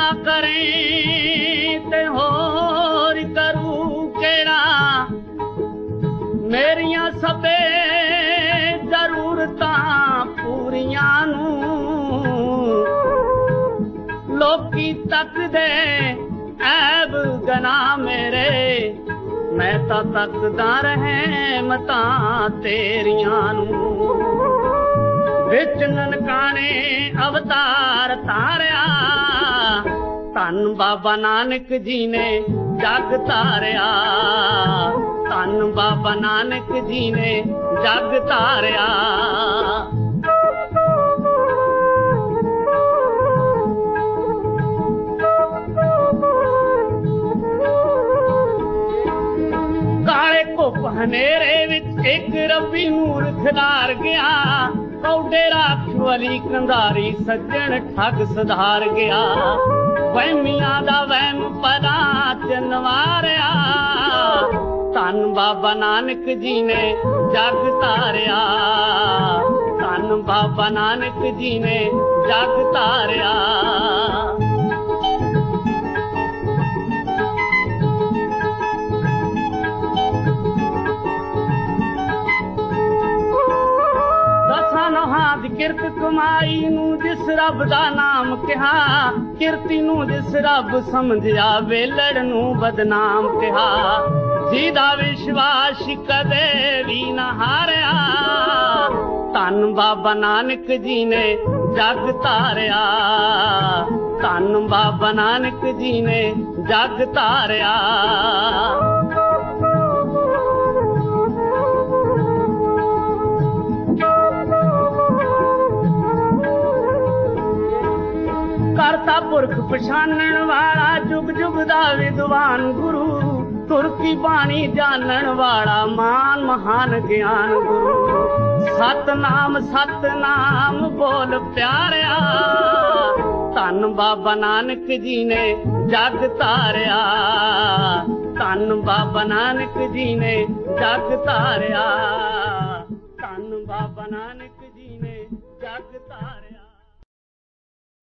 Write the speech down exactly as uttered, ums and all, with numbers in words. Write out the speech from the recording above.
करें ते होर करू केड़ा मेरियां सबे जरूरतां पूरियां नूं लोकी तकदे ऐब गना मेरे मैं तां तकदा रहमतां तेरियां नूं विच ननकाने अवतार तारिया धन बाबा नानक जी ने जग तारिया धन बाबा नानक जी ने जग तारिया काले घुप हनेरे विच एक रबी नूर खिलार गया कौडे राख वाली कंधारी सज्जन ठग सुधार गया वहमियां दा वहम परा चनवारिया धन बाबा नानक जी ने जग तारिया धन बाबा नानक जी ने जग तारिया किरत कमाई नू जिस रब दा नाम कहा किरती नू जिस रब समझिया वेलड़ नू बदनाम कहा जिदा विश्वास कदे भी न हारिया धन बाबा नानक जी ने जग तारिया धन बाबा नानक जी ने जग तारिया करता पुरख पछाणन वाला जुग जुग दा विद्वान गुरु तुरकी बाणी जानन वाला मान महान ज्ञान गुरु सतनाम सतनाम बोल प्यारिया धन बाबा नानक जी ने जग तारिया धन बाबा नानक जी ने जग तारिया धन बाबा नानक जी ने जग तारिया।